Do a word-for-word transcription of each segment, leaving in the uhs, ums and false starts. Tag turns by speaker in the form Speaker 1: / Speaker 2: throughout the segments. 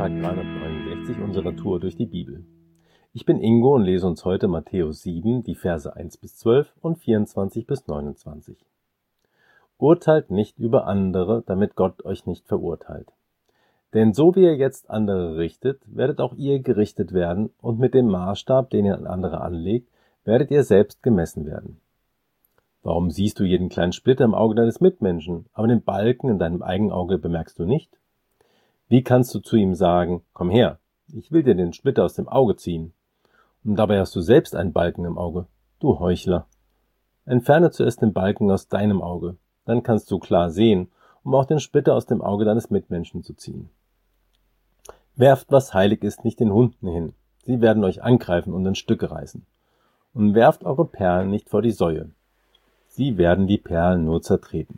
Speaker 1: Tag dreihundertneunundsechzig unserer Tour durch die Bibel. Ich bin Ingo und lese uns heute Matthäus sieben, die Verse eins bis zwölf und vierundzwanzig bis neunundzwanzig. Urteilt nicht über andere, damit Gott euch nicht verurteilt. Denn so wie ihr jetzt andere richtet, werdet auch ihr gerichtet werden, und mit dem Maßstab, den ihr an andere anlegt, werdet ihr selbst gemessen werden. Warum siehst du jeden kleinen Splitter im Auge deines Mitmenschen, aber den Balken in deinem eigenen Auge bemerkst du nicht? Wie kannst du zu ihm sagen, komm her, ich will dir den Splitter aus dem Auge ziehen, und dabei hast du selbst einen Balken im Auge, du Heuchler. Entferne zuerst den Balken aus deinem Auge, dann kannst du klar sehen, um auch den Splitter aus dem Auge deines Mitmenschen zu ziehen. Werft, was heilig ist, nicht den Hunden hin, sie werden euch angreifen und in Stücke reißen. Und werft eure Perlen nicht vor die Säue, sie werden die Perlen nur zertreten.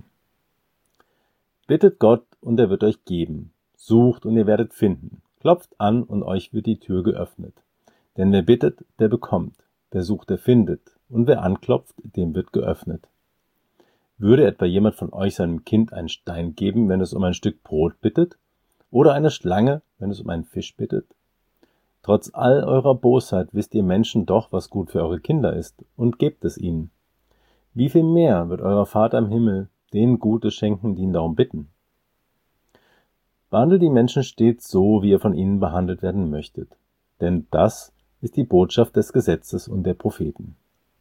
Speaker 1: Bittet Gott, und er wird euch geben. Sucht, und ihr werdet finden. Klopft an, und euch wird die Tür geöffnet. Denn wer bittet, der bekommt. Wer sucht, der findet. Und wer anklopft, dem wird geöffnet. Würde etwa jemand von euch seinem Kind einen Stein geben, wenn es um ein Stück Brot bittet? Oder eine Schlange, wenn es um einen Fisch bittet? Trotz all eurer Bosheit wisst ihr Menschen doch, was gut für eure Kinder ist, und gebt es ihnen. Wie viel mehr wird euer Vater im Himmel denen Gutes schenken, die ihn darum bitten? Behandelt die Menschen stets so, wie ihr von ihnen behandelt werden möchtet. Denn das ist die Botschaft des Gesetzes und der Propheten.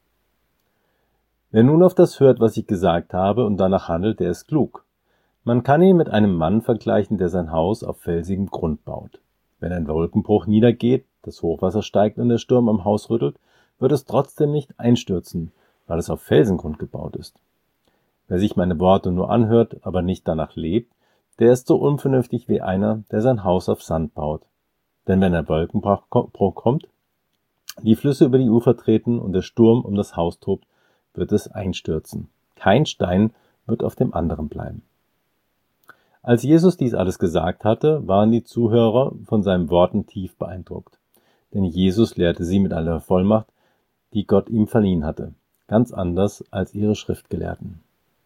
Speaker 1: Wer nun auf das hört, was ich gesagt habe, und danach handelt, der ist klug. Man kann ihn mit einem Mann vergleichen, der sein Haus auf felsigem Grund baut. Wenn ein Wolkenbruch niedergeht, das Hochwasser steigt und der Sturm am Haus rüttelt, wird es trotzdem nicht einstürzen, weil es auf Felsengrund gebaut ist. Wer sich meine Worte nur anhört, aber nicht danach lebt, der ist so unvernünftig wie einer, der sein Haus auf Sand baut. Denn wenn ein Wolkenbruch kommt, die Flüsse über die Ufer treten und der Sturm um das Haus tobt, wird es einstürzen. Kein Stein wird auf dem anderen bleiben. Als Jesus dies alles gesagt hatte, waren die Zuhörer von seinen Worten tief beeindruckt. Denn Jesus lehrte sie mit aller Vollmacht, die Gott ihm verliehen hatte. Ganz anders als ihre Schriftgelehrten.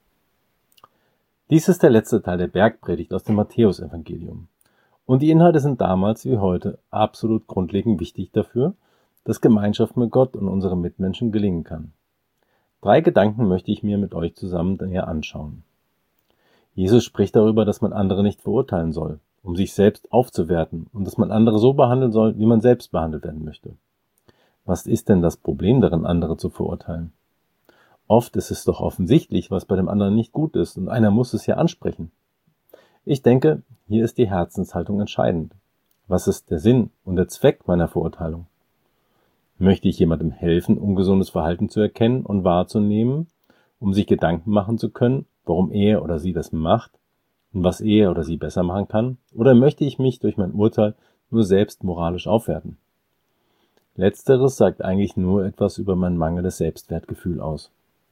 Speaker 1: Dies ist der letzte Teil der Bergpredigt aus dem Matthäusevangelium. Und die Inhalte sind damals wie heute absolut grundlegend wichtig dafür, dass Gemeinschaft mit Gott und unseren Mitmenschen gelingen kann. Drei Gedanken möchte ich mir mit euch zusammen näher anschauen. Jesus spricht darüber, dass man andere nicht verurteilen soll, um sich selbst aufzuwerten, und dass man andere so behandeln soll, wie man selbst behandelt werden möchte. Was ist denn das Problem darin, andere zu verurteilen? Oft ist es doch offensichtlich, was bei dem anderen nicht gut ist, und einer muss es ja ansprechen. Ich denke, hier ist die Herzenshaltung entscheidend. Was ist der Sinn und der Zweck meiner Verurteilung? Möchte ich jemandem helfen, ungesundes Verhalten zu erkennen und wahrzunehmen, um sich Gedanken machen zu können, warum er oder sie das macht und was er oder sie besser machen kann? Oder möchte ich mich durch mein Urteil nur selbst moralisch aufwerten? Letzteres sagt eigentlich nur etwas über mein mangelndes Selbstwertgefühl aus.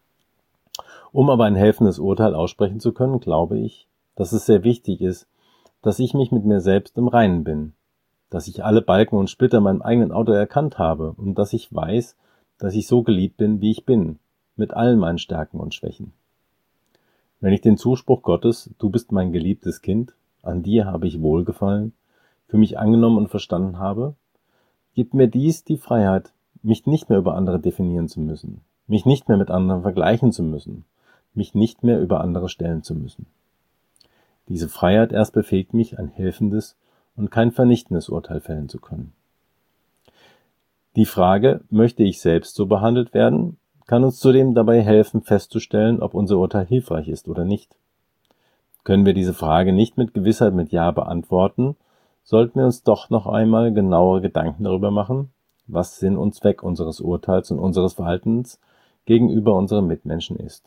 Speaker 1: Um aber ein helfendes Urteil aussprechen zu können, glaube ich, dass es sehr wichtig ist, dass ich mich mit mir selbst im Reinen bin, dass ich alle Balken und Splitter in meinem eigenen Auto erkannt habe und dass ich weiß, dass ich so geliebt bin, wie ich bin, mit allen meinen Stärken und Schwächen. Wenn ich den Zuspruch Gottes, du bist mein geliebtes Kind, an dir habe ich Wohlgefallen, für mich angenommen und verstanden habe, gibt mir dies die Freiheit, mich nicht mehr über andere definieren zu müssen, mich nicht mehr mit anderen vergleichen zu müssen, mich nicht mehr über andere stellen zu müssen. Diese Freiheit erst befähigt mich, ein helfendes und kein vernichtendes Urteil fällen zu können. Die Frage, möchte ich selbst so behandelt werden, kann uns zudem dabei helfen, festzustellen, ob unser Urteil hilfreich ist oder nicht. Können wir diese Frage nicht mit Gewissheit mit Ja beantworten, sollten wir uns doch noch einmal genauere Gedanken darüber machen, was Sinn und Zweck unseres Urteils und unseres Verhaltens gegenüber unseren Mitmenschen ist.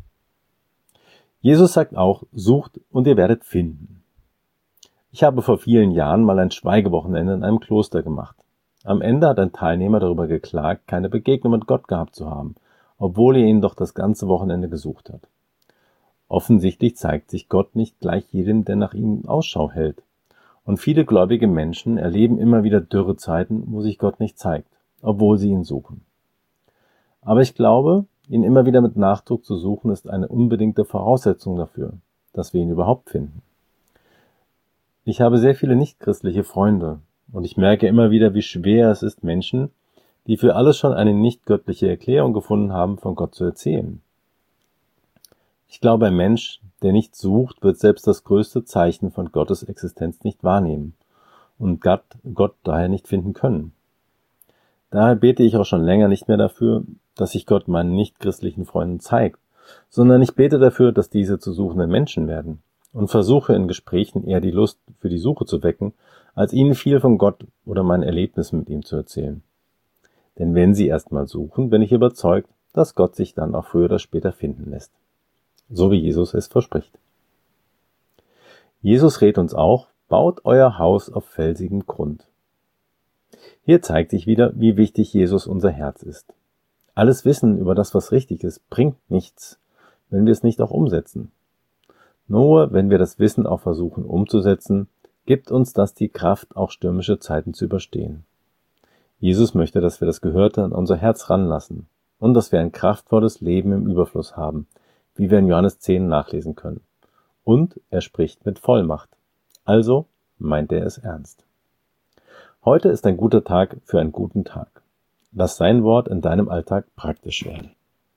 Speaker 1: Jesus sagt auch, sucht und ihr werdet finden. Ich habe vor vielen Jahren mal ein Schweigewochenende in einem Kloster gemacht. Am Ende hat ein Teilnehmer darüber geklagt, keine Begegnung mit Gott gehabt zu haben, obwohl er ihn doch das ganze Wochenende gesucht hat. Offensichtlich zeigt sich Gott nicht gleich jedem, der nach ihm Ausschau hält. Und viele gläubige Menschen erleben immer wieder Dürrezeiten, wo sich Gott nicht zeigt, obwohl sie ihn suchen. Aber ich glaube, ihn immer wieder mit Nachdruck zu suchen, ist eine unbedingte Voraussetzung dafür, dass wir ihn überhaupt finden. Ich habe sehr viele nichtchristliche Freunde und ich merke immer wieder, wie schwer es ist, Menschen, die für alles schon eine nicht göttliche Erklärung gefunden haben, von Gott zu erzählen. Ich glaube, ein Mensch, der nicht sucht, wird selbst das größte Zeichen von Gottes Existenz nicht wahrnehmen und Gott, Gott daher nicht finden können. Daher bete ich auch schon länger nicht mehr dafür, dass sich Gott meinen nichtchristlichen Freunden zeigt, sondern ich bete dafür, dass diese zu suchenden Menschen werden und versuche in Gesprächen eher die Lust für die Suche zu wecken, als ihnen viel von Gott oder meinen Erlebnissen mit ihm zu erzählen. Denn wenn sie erstmal suchen, bin ich überzeugt, dass Gott sich dann auch früher oder später finden lässt. So wie Jesus es verspricht. Jesus rät uns auch, baut euer Haus auf felsigem Grund. Hier zeigt sich wieder, wie wichtig Jesus unser Herz ist. Alles Wissen über das, was richtig ist, bringt nichts, wenn wir es nicht auch umsetzen. Nur wenn wir das Wissen auch versuchen umzusetzen, gibt uns das die Kraft, auch stürmische Zeiten zu überstehen. Jesus möchte, dass wir das Gehörte an unser Herz ranlassen und dass wir ein kraftvolles Leben im Überfluss haben, wie wir in Johannes zehn nachlesen können. Und er spricht mit Vollmacht. Also meint er es ernst. Heute ist ein guter Tag für einen guten Tag. Lass sein Wort in deinem Alltag praktisch werden.